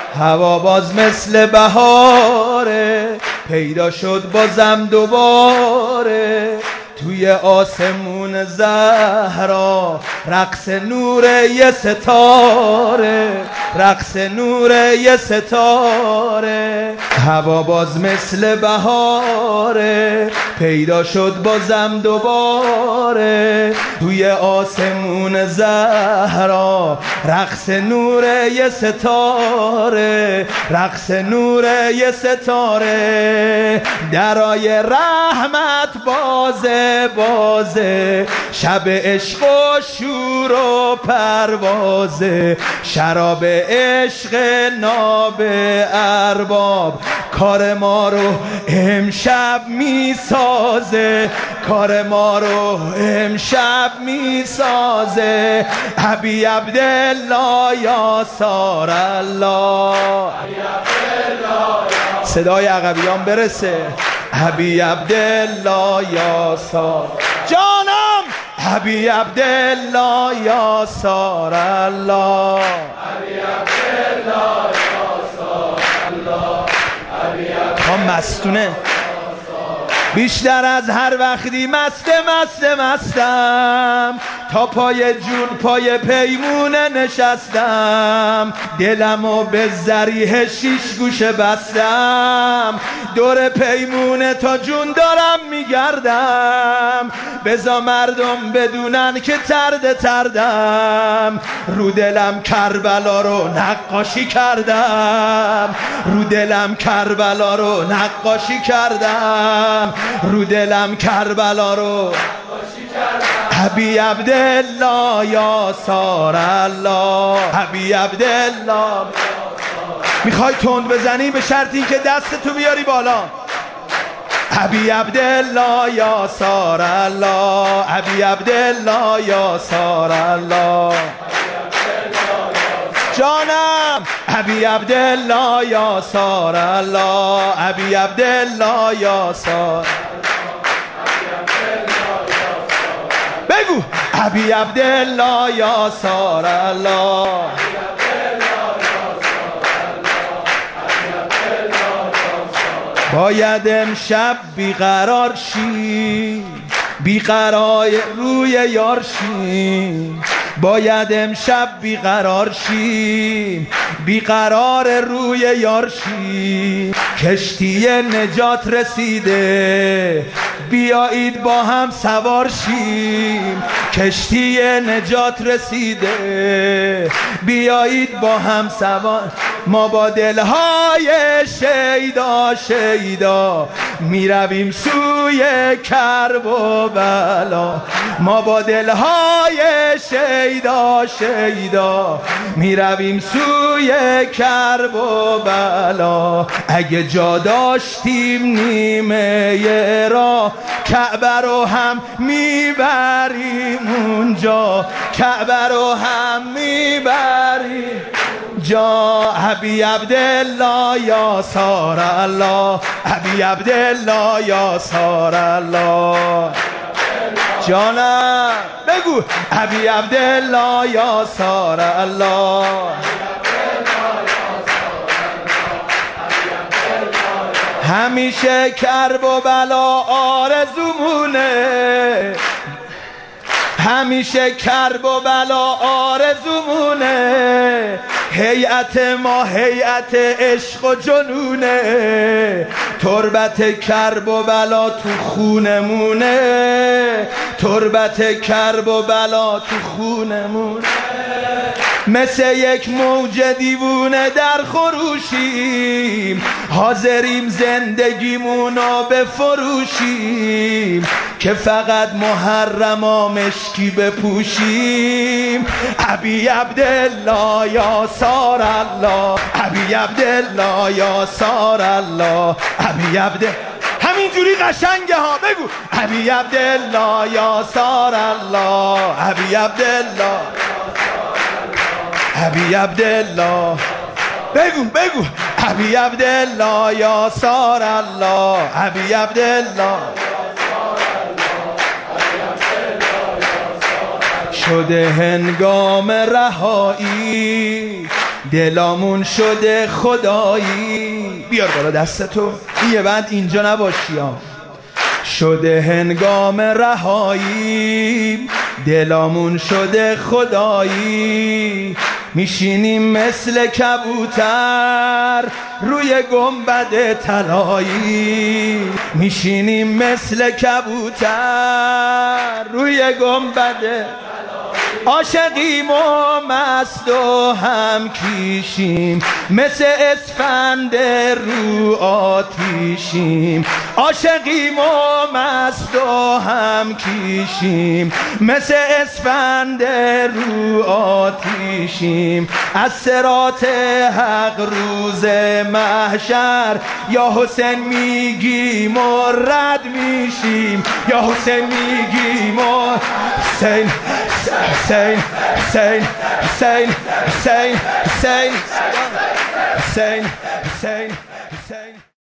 هوا باز مثل بهاره، پیدا شد بازم دوباره توی آسمون زهرا، رقص نور یه ستاره، رقص نور یه ستاره. هوا باز مثل بهاره، پیدا شد بازم دوباره توی آسمون زهرا، رقص نور یه ستاره، رقص نور یه ستاره. درای رحمت بازه بازه، شب عشق و شور و پروازه، شراب عشق ناب ارباب کار ما رو امشب میسازه، کار ما رو امشب میسازه. ابی عبدالله یا سار الله، صدای عقبیان برسه. ابی عبدالله یا سار جانم، ابی عبدالله یا سار الله، ابی عبدالله یا سار الله، ابی عبدالله مستونه بیشتر از هر وقتی مستم، تا پای جون پای پیمونه نشستم، دلمو به ذریح شیش گوشه بستم، دور پیمونه تا جون دارم میگردم، بزا مردم بدونن که تردم، رو دلم کربلا رو نقاشی کردم، رو دلم کربلا رو نقاشی کردم، رو دلم کربلا رو ابی عبدالله یا سار الله، ابی عبدالله. میخوای تند بزنی به شرط این که دستتو بیاری بالا. ابی عبدالله یا سار الله، ابی عبدالله یا سار الله جانم، ابی عبدالله یا سار الله، ابی عبدالله یا سار. بگو ابی عبدالله یا سار الله، باید امشب بیقرار شی، بیقرار روی یار شی، باید امشب بیقرار شی، بیقرار روی یار شی. کشتی نجات رسیده، بیایید با هم سوار شیم، کشتی نجات رسیده، بیایید با هم سوار. ما با دلهای شیدا شیدا میرویم سوی کرب و بلا، ما با دلهای شیدا شیدا میرویم سوی کرب و بلا. اگه جا داشتیم نیمه را، کعبه رو هم میبریم اونجا، کعبه رو هم میبریم جا. ابی عبدالله یا سار الله، ابی عبدالله یا سار الله جانم. بگو ابی عبدالله یا سار الله، همیشه کرب و بلا آرزومونه، همیشه کرب و بلا آرزومونه، هیئت ما هیئت عشق و جنونه، تربت کرب و بلا تو خونمونه، تربت کرب و بلا تو خونمونه. مثل یک موج دیوونه در خروشیم، حاضریم زندگیمونو بفروشیم، که فقط محرما مشکی بپوشیم. ابی عبدالله یا سار الله، ابی عبدالله یا سار الله، ابی عبدالله. همینجوری قشنگه ها. بگو ابی عبدالله یا سار الله، ابی عبدالله، ابی عبدالله. بگو بگو ابی عبدالله یا سار الله، ابی عبدالله. شده هنگام رهایی، دلامون شده خدایی. بیار بالا دستتو، یه بند اینجا نباشی ها. شده هنگام رهایی، دلامون شده خدایی. میشینیم مثل کبوتر روی گنبد طلایی. میشینیم مثل کبوتر روی گنبد. عاشقیم و مست و هم کیشیم، مثل اسفند رو آتیشیم. عاشقیم و مست و هم کیشیم، مثل اسفند رو آتیشیم. از صراط حق روز محشر یا حسین میگیم و رد میشیم. یا حسین میگیم و حسین حسین حسین حسین حسین حسین حسین حسین حسین